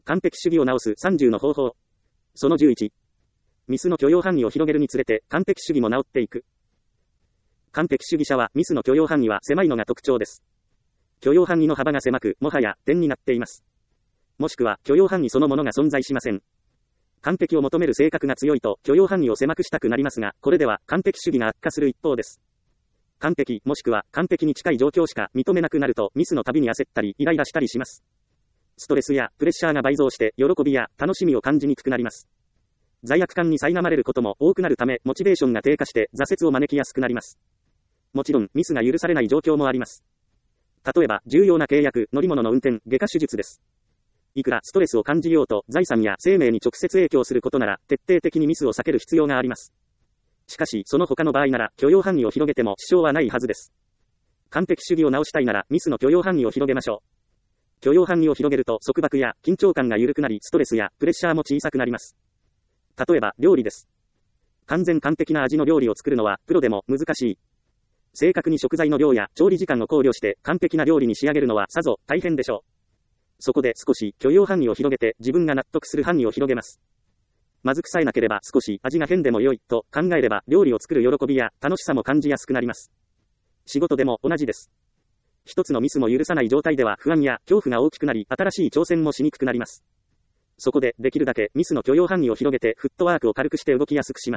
完璧主義を直す30の方法。その11。ミスの許容範囲を広げるにつれて完璧主義も直っていく。完璧主義者はミスの許容範囲は狭いのが特徴です。許容範囲の幅が狭く、もはや点になっています。もしくは許容範囲そのものが存在しません。完璧を求める性格が強いと許容範囲を狭くしたくなりますが、これでは完璧主義が悪化する一方です。完璧もしくは完璧に近い状況しか認めなくなるとミスのたびに焦ったりイライラしたりします。ストレスやプレッシャーが倍増して喜びや楽しみを感じにくくなります。罪悪感に苛まれることも多くなるためモチベーションが低下して挫折を招きやすくなります。もちろんミスが許されない状況もあります。例えば重要な契約、乗り物の運転、外科手術です。いくらストレスを感じようと財産や生命に直接影響することなら徹底的にミスを避ける必要があります。しかしその他の場合なら許容範囲を広げても支障はないはずです。完璧主義を直したいならミスの許容範囲を広げましょう。許容範囲を広げると束縛や緊張感が緩くなりストレスやプレッシャーも小さくなります。例えば料理です。完璧な味の料理を作るのはプロでも難しい。正確に食材の量や調理時間を考慮して完璧な料理に仕上げるのはさぞ大変でしょう。そこで少し許容範囲を広げて自分が納得する範囲を広げます。まずくさえなければ少し味が変でも良いと考えれば料理を作る喜びや楽しさも感じやすくなります。仕事でも同じです。一つのミスも許さない状態では不安や恐怖が大きくなり新しい挑戦もしにくくなります。そこでできるだけミスの許容範囲を広げてフットワークを軽くして動きやすくします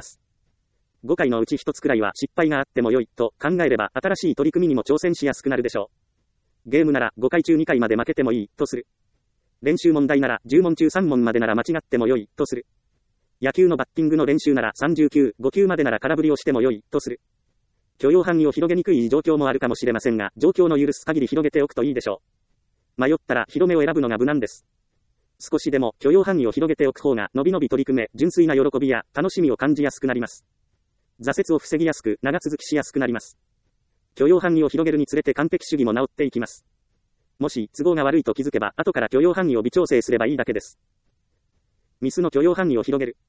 。5回のうち1つくらいは失敗があっても良いと考えれば新しい取り組みにも挑戦しやすくなるでしょう。ゲームなら5回中2回まで負けてもいいとする。練習問題なら10問中3問までなら間違っても良いとする。野球のバッティングの練習なら30球、5球までなら空振りをしても良いとする。許容範囲を広げにくい状況もあるかもしれませんが、状況の許す限り広げておくといいでしょう。迷ったら広めを選ぶのが無難です。少しでも許容範囲を広げておく方がのびのび取り組め、純粋な喜びや楽しみを感じやすくなります。挫折を防ぎやすく、長続きしやすくなります。許容範囲を広げるにつれて完璧主義も治っていきます。もし都合が悪いと気づけば、後から許容範囲を微調整すればいいだけです。ミスの許容範囲を広げる。